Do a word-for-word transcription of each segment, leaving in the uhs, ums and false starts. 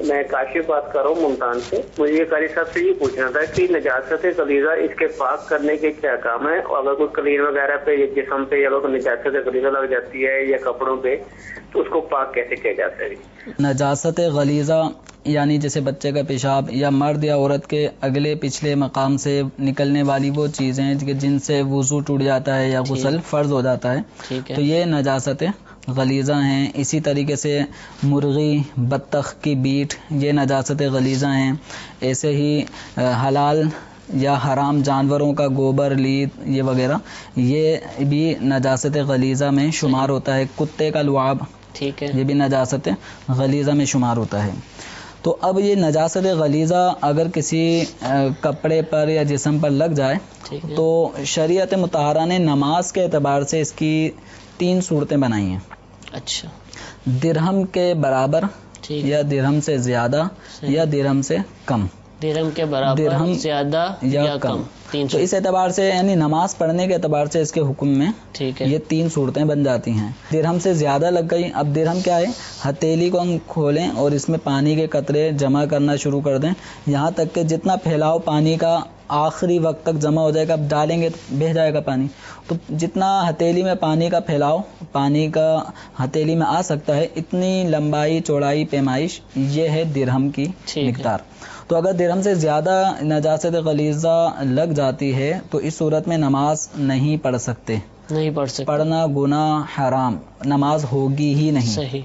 میں کاشف بات کر رہا ہوں ملتان سے. مجھے یہ قاری صاحب سے یہ پوچھنا تھا کہ نجاست غلیظہ اس کے پاک کرنے کے کیا کام ہے، اور اگر کوئی کلین وغیرہ پہ یا جسم پہ یا لوگ نجاست غلیظہ لگ جاتی ہے یا کپڑوں پہ تو اس کو پاک کیسے کیا جاتا ہے؟ نجاست غلیظہ یعنی جیسے بچے کا پیشاب یا مرد یا عورت کے اگلے پچھلے مقام سے نکلنے والی وہ چیزیں جن سے وضو ٹوٹ جاتا ہے یا غسل فرض ہو جاتا ہے، تو یہ نجاست غلیظہ ہیں. اسی طریقے سے مرغی، بطخ کی بیٹ یہ نجاست غلیظہ ہیں. ایسے ہی حلال یا حرام جانوروں کا گوبر، لیت یہ وغیرہ یہ بھی نجاست غلیظہ میں شمار ہوتا ہے. کتے کا لعاب ٹھیک ہے، یہ بھی نجاست غلیظہ میں شمار ہوتا ہے. تو اب یہ نجاست غلیظہ اگر کسی کپڑے پر یا جسم پر لگ جائے تو شریعت مطہرہ نے نماز کے اعتبار سے اس کی تین صورتیں بنائی ہیں. اچھا، درہم کے برابر یا درہم سے زیادہ یا درہم سے کم. درہم کے برابر، درہم زیادہ یا کم، تین تو اس اعتبار سے یعنی نماز پڑھنے کے اعتبار سے اس کے حکم میں ٹھیک ہے یہ تین صورتیں بن جاتی ہیں. درہم سے زیادہ لگ گئی. اب درہم کیا ہے؟ ہتھیلی کو ہم کھولیں اور اس میں پانی کے قطرے جمع کرنا شروع کر دیں یہاں تک کہ جتنا پھیلاؤ پانی کا آخری وقت تک جمع ہو جائے گا. اب ڈالیں گے تو بہہ جائے گا پانی. تو جتنا ہتھیلی میں پانی کا پھیلاؤ پانی کا ہتھیلی میں آ سکتا ہے اتنی لمبائی، چوڑائی، پیمائش یہ ہے درہم کی مقدار. تو اگر درہم سے زیادہ نجاست غلیظہ لگ جاتی ہے تو اس صورت میں نماز نہیں پڑھ سکتے. نہیں پڑھ سکتے، پڑھنا گناہ، حرام، نماز ہوگی ہی نہیں. صحیح.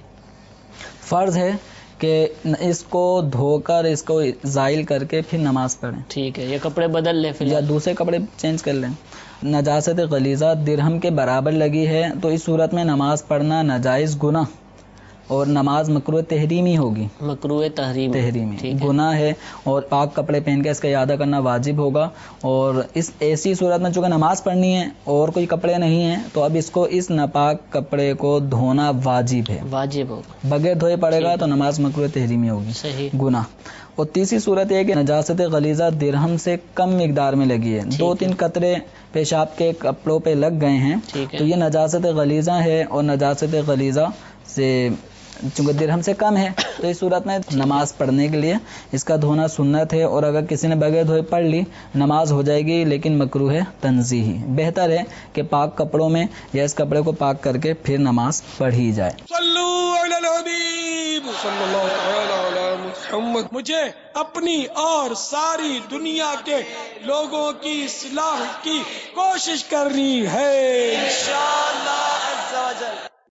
فرض ہے کہ اس کو دھو کر اس کو زائل کر کے پھر نماز پڑھیں. ٹھیک ہے، یہ کپڑے بدل لیں پھر یا دوسرے کپڑے چینج کر لیں. نجاست غلیظہ درہم کے برابر لگی ہے تو اس صورت میں نماز پڑھنا ناجائز، گناہ، اور نماز مکروہ تحریمی ہوگی. مکروہ تحریم تحریمی گناہ ہے اور پاک کپڑے پہن کے اس کا اعادہ کرنا واجب ہوگا. اور اس ایسی صورت میں چونکہ نماز پڑھنی ہے اور کوئی کپڑے نہیں ہیں تو اب اس کو اس ناپاک کپڑے کو دھونا واجب ہے. واجب ہوگا، بغیر دھوئے پڑے گا تو نماز مکروہ تحریمی ہوگی، صحیح، گناہ. اور تیسری صورت یہ ہے کہ نجاست غلیظہ درہم سے کم مقدار میں لگی ہے. دو تین قطرے پیشاب کے کپڑوں پہ لگ گئے ہیں تو یہ نجاست غلیظہ ہے. اور نجاست غلیظہ سے چونکہ درہم سے کم ہے تو اس صورت میں نماز پڑھنے کے لیے اس کا دھونا سنت ہے. اور اگر کسی نے بغیر دھوئے پڑھ لی نماز ہو جائے گی لیکن مکروہ ہے تنزیہی. بہتر ہے کہ پاک کپڑوں میں یا اس کپڑے کو پاک کر کے پھر نماز پڑھی جائے. صلو علی الحبیب صلی اللہ تعالی علی محمد. مجھے اپنی اور ساری دنیا کے لوگوں کی اصلاح کی کوشش کرنی ہے انشاءاللہ عز و جل.